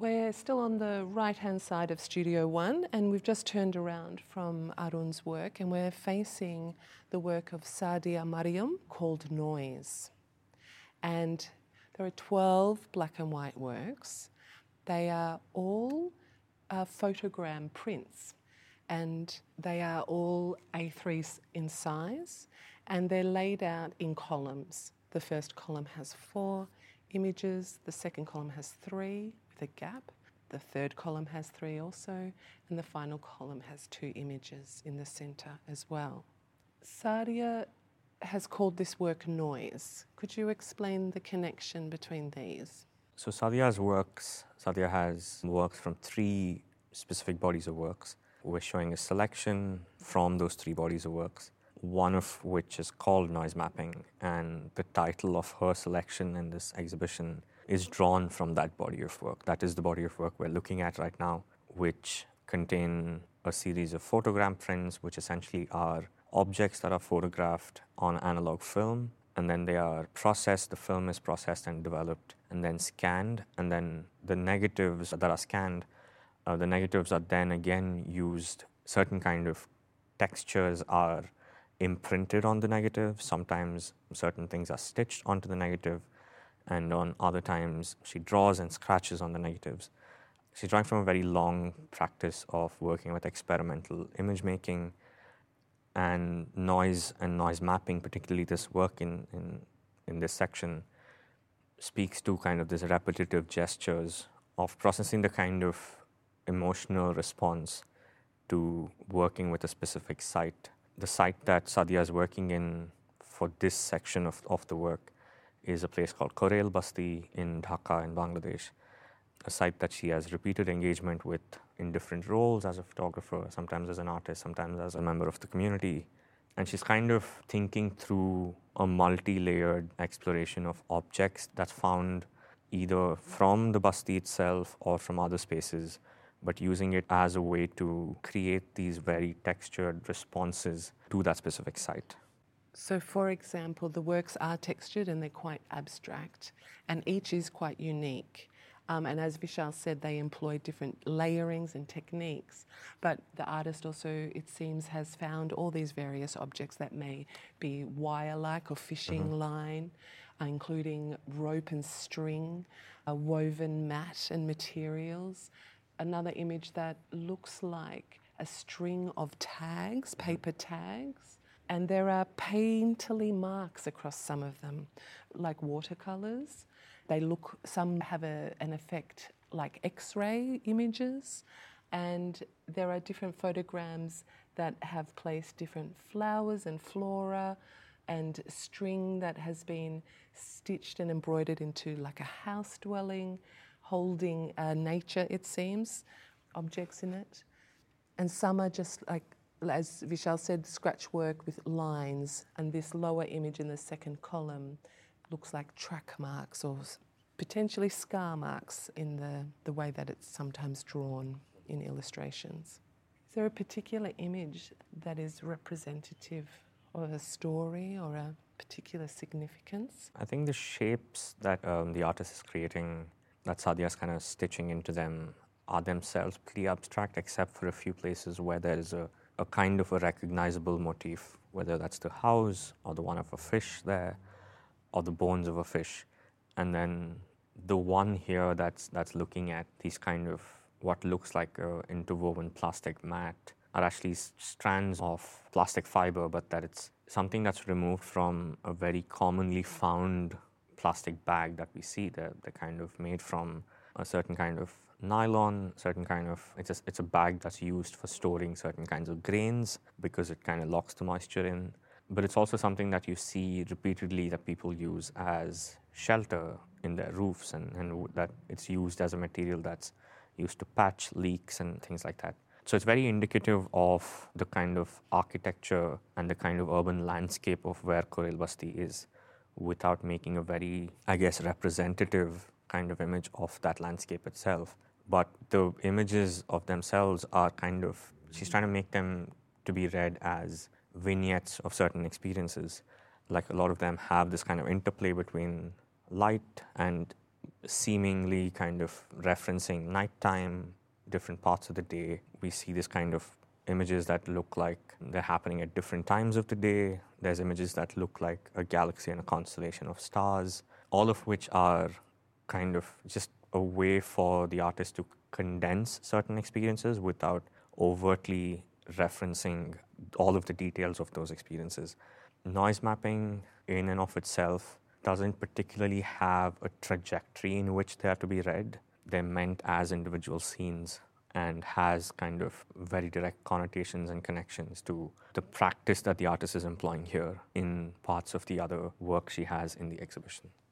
We're still on the right-hand side of Studio One, and we've just turned around from Arun's work, and we're facing the work of Saadia Mariam called Noise. And there are 12 black and white works. They are all photogram prints, and they are all A3s in size, and they're laid out in columns. The first column has 4 images, the second column has 3 with a gap, the third column has 3 also, and the final column has 2 images in the centre as well. Saadia has called this work Noise. Could you explain the connection between these? So Saadia has works from 3 specific bodies of works. We're showing a selection from those 3 bodies of works, one of which is called Noise Mapping, and the title of her selection in this exhibition is drawn from that body of work. That is the body of work we're looking at right now, which contain a series of photogram prints, which essentially are objects that are photographed on analog film, and then they are processed, the film is processed and developed, and then scanned, and then the negatives that are scanned, the negatives are then again used, certain kind of textures are imprinted on the negative, sometimes certain things are stitched onto the negative, and on other times she draws and scratches on the negatives. She's drawing from a very long practice of working with experimental image making and noise mapping, particularly this work in this section, speaks to kind of this repetitive gestures of processing the kind of emotional response to working with a specific site. The site that Saadia is working in for this section of the work is a place called Korail Basti in Dhaka in Bangladesh, a site that she has repeated engagement with in different roles as a photographer, sometimes as an artist, sometimes as a member of the community. And she's kind of thinking through a multi-layered exploration of objects that's found either from the Basti itself or from other spaces, but using it as a way to create these very textured responses to that specific site. So, for example, the works are textured and they're quite abstract, and each is quite unique. And as Vishal said, they employ different layerings and techniques. But the artist also, it seems, has found all these various objects that may be wire-like or fishing line, including rope and string, woven mat and materials. Another image that looks like a string of tags, paper tags. And there are painterly marks across some of them, like watercolours. Some have an effect like X-ray images, and there are different photograms that have placed different flowers and flora and string that has been stitched and embroidered into like a house dwelling, holding nature, it seems, objects in it. And some are just like, as Vishal said, scratch work with lines, and this lower image in the second column looks like track marks or potentially scar marks in the way that it's sometimes drawn in illustrations. Is there a particular image that is representative of a story or a particular significance? I think the shapes that the artist is creating, that Saadia is kind of stitching into them, are themselves pretty abstract, except for a few places where there is a kind of a recognizable motif, whether that's the house or the one of a fish there, or the bones of a fish. And then the one here that's looking at these kind of what looks like an interwoven plastic mat are actually strands of plastic fiber, but that it's something that's removed from a very commonly found plastic bag that we see. They're kind of made from a certain kind of nylon, it's a bag that's used for storing certain kinds of grains because it kind of locks the moisture in. But it's also something that you see repeatedly that people use as shelter in their roofs, and that it's used as a material that's used to patch leaks and things like that. So it's very indicative of the kind of architecture and the kind of urban landscape of where Korail Basti is, without making a very, I guess, representative kind of image of that landscape itself. But the images of themselves are she's trying to make them to be read as vignettes of certain experiences. Like a lot of them have this kind of interplay between light and seemingly kind of referencing nighttime, different parts of the day. We see this kind of images that look like they're happening at different times of the day. There's images that look like a galaxy and a constellation of stars, all of which are kind of just a way for the artist to condense certain experiences without overtly referencing all of the details of those experiences. Noise mapping in and of itself doesn't particularly have a trajectory in which they have to be read. They're meant as individual scenes and has kind of very direct connotations and connections to the practice that the artist is employing here in parts of the other work she has in the exhibition.